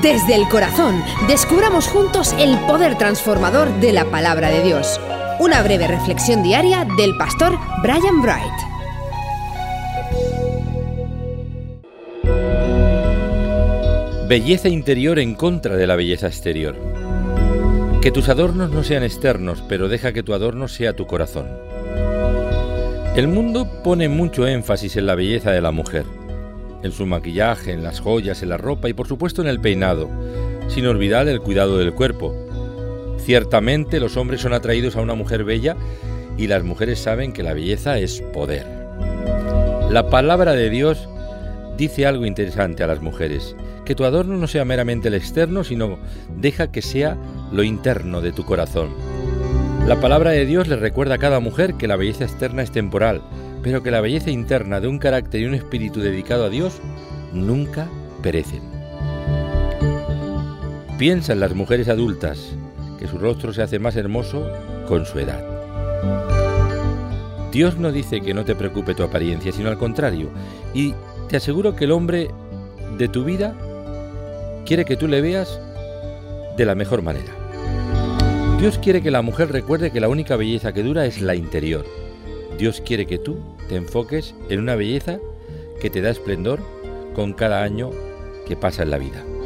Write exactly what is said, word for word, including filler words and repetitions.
Desde el corazón, descubramos juntos el poder transformador de la palabra de Dios. Una breve reflexión diaria del pastor Brian Bright. Belleza interior en contra de la belleza exterior. Que tus adornos no sean externos, pero deja que tu adorno sea tu corazón. El mundo pone mucho énfasis en la belleza de la mujer, en su maquillaje, en las joyas, en la ropa y por supuesto en el peinado, sin olvidar el cuidado del cuerpo. Ciertamente los hombres son atraídos a una mujer bella y las mujeres saben que la belleza es poder. La palabra de Dios dice algo interesante a las mujeres, que tu adorno no sea meramente el externo, sino deja que sea lo interno de tu corazón. La palabra de Dios le recuerda a cada mujer que la belleza externa es temporal, pero que la belleza interna de un carácter y un espíritu dedicado a Dios nunca perecen. Piensa en las mujeres adultas, que su rostro se hace más hermoso con su edad. Dios no dice que no te preocupe tu apariencia, sino al contrario, y te aseguro que el hombre de tu vida quiere que tú le veas de la mejor manera. Dios quiere que la mujer recuerde que la única belleza que dura es la interior. Dios quiere que tú te enfoques en una belleza que te da esplendor con cada año que pasa en la vida.